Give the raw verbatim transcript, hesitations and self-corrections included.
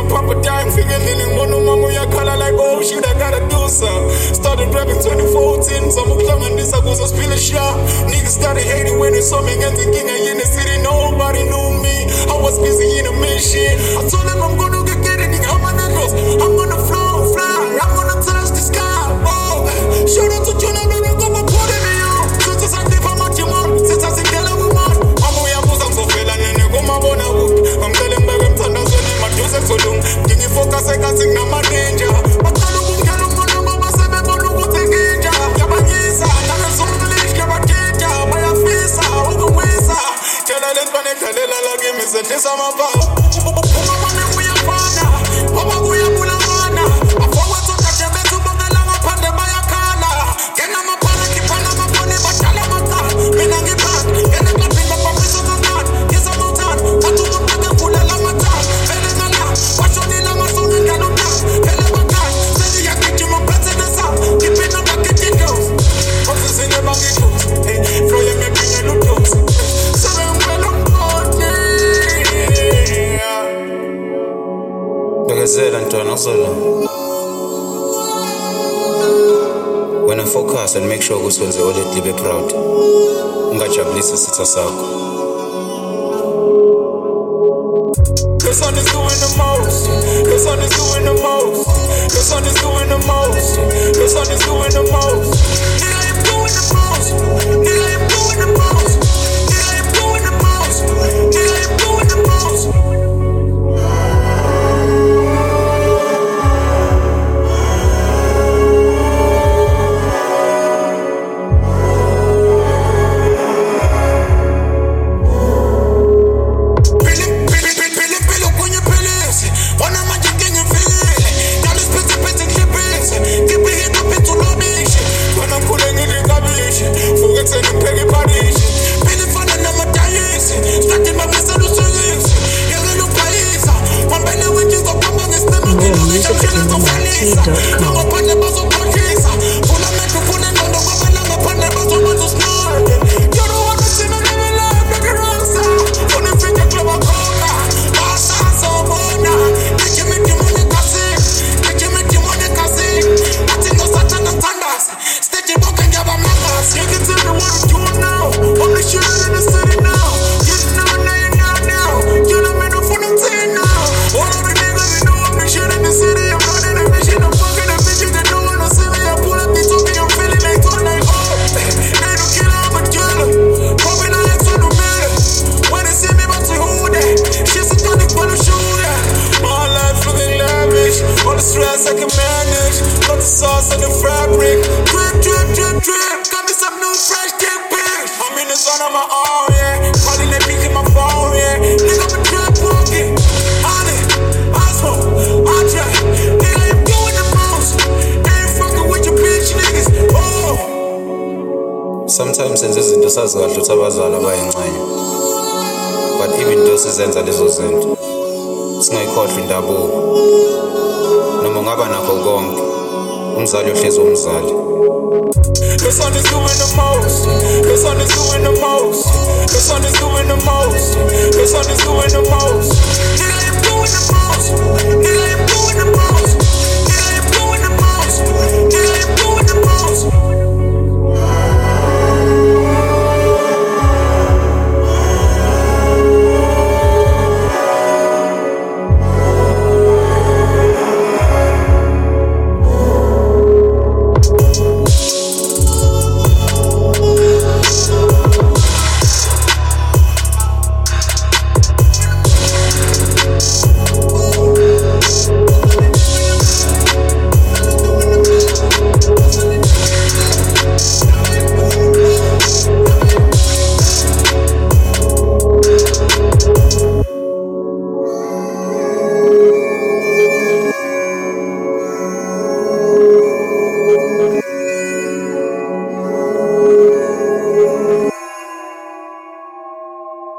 papa dying, feeling one of mama, ya color like, oh shit, I gotta do some. Started rapping twenty fourteen, some of them and this I was a spill a shot. Niggas started hating when they saw me and thinking I in the city, nobody knew me. I was busy in a mission. I told them I'm gonna get get it, I'm on the coast. I'm gonna flow, fly, I'm gonna touch the sky. Oh, shout out to Jonah, baby, come and put it in you. Since I think I'm at your mom, since I think I'm with mom. I'm way up, I'm so fell and then you go my bona wood. I'm telling back, I'm thunder, so they might use it so long. Give me focus, I can't sing, I'm a danger. But I don't want to get on my number, seven, but no one take danger. Yeah, but yes, I'm a son of the leash, yeah, but danger. By a face, I'm a waster. Tell her, let's connect, tell her, I'll give me some this, I'm a bow. When I focus and make sure ukuthi wenze all it be proud, ungajabulisa sitha sakho. The sun is doing the most. The sun is doing the most. The sun is doing the most. The sun is doing the most. Nigga, I am doing the most. Nigga, I am doing the most. Nigga, I am doing the most. Nigga, I am doing the most. Sometimes senze izinto sazi kahle ukuthi abazali abayingxenye, but even though sizenza lezo zinto singayikhohlwa indabuko noma ngaba nakho konke umzali ohlezi umzali. The sun is doing the most. The sun is doing the most. The sun is doing the most. The sun is doing the most. Nigga, I am doing the most.